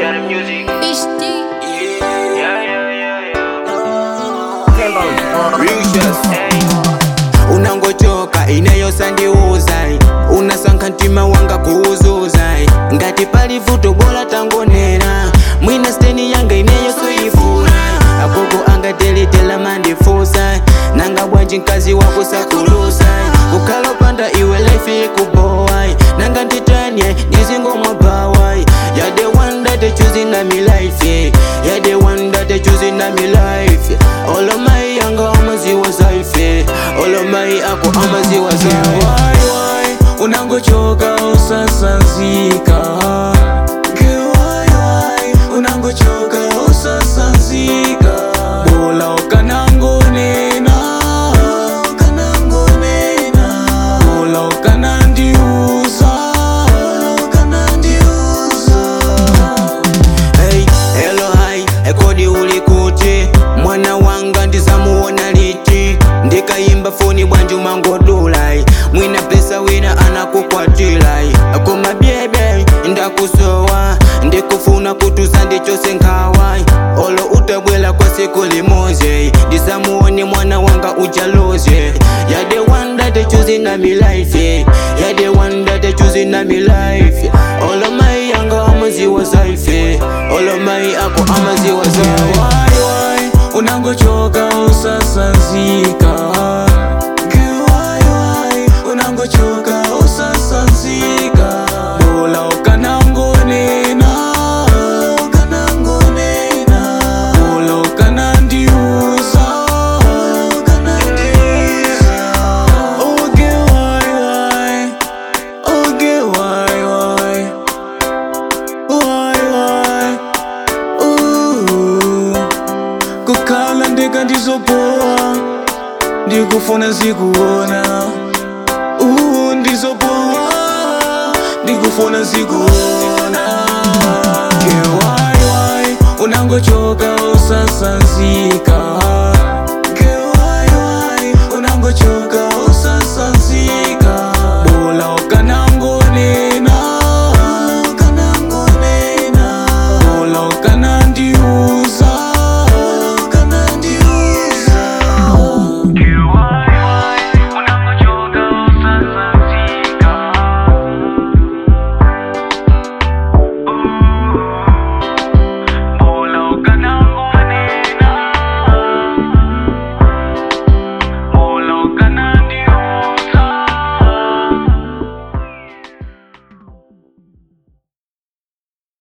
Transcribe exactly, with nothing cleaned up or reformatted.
Share the music. H D. Yeah, yeah, yeah, yeah. Hey. Unangochoka inayosandiuza unasanka ntima wanga kuuzuza ngati pali vuto bola tangonera mwina steni yanga inayosoyifuna akoko angatelitela mandifusa nanga bwanji nkazi wako sakulusa ukhalopanda iwe life ikubowa nanga nditanye ndizingomwa bawa ya the one that they choosing na me life ya the one that they choosing na me life all of my yanga amaziwa zaife all of my ako amaziwa zaife why why unangochoka usasanzika why why unangochoka usasanzika bola ukanangonena ukanangonena bola ukanandiuza ukanandiuza. Hey hello hi ekodi ulikuti mwana wanga ndizamuona liti ndikayimba foni bwanji umangodulai mwina pesa wina anakukwatila koma byebe ndakusowa ndikufuna kutusa ndichose nkhawa olo utabwela kwa siku limoze ndizamuone mwana wanga ujaloze ya the one that they choosing na me life ya the one that they choosing na me life all of my yanga amaziwa zaife all of my ako amaziwa zaife why why unangochoka usasanzika why why unangochoka usasanzika bola ukanangonena ukanangonena bola ukanandiuza ukanandiuza. Oge why why oge why why why why ooh kukhala ndeka ndizopowa ndikufuna zikuona uh ndizopowa ndikufuna zikuona yeah, why why unangochoka usasanzika yeah, why why unangochoka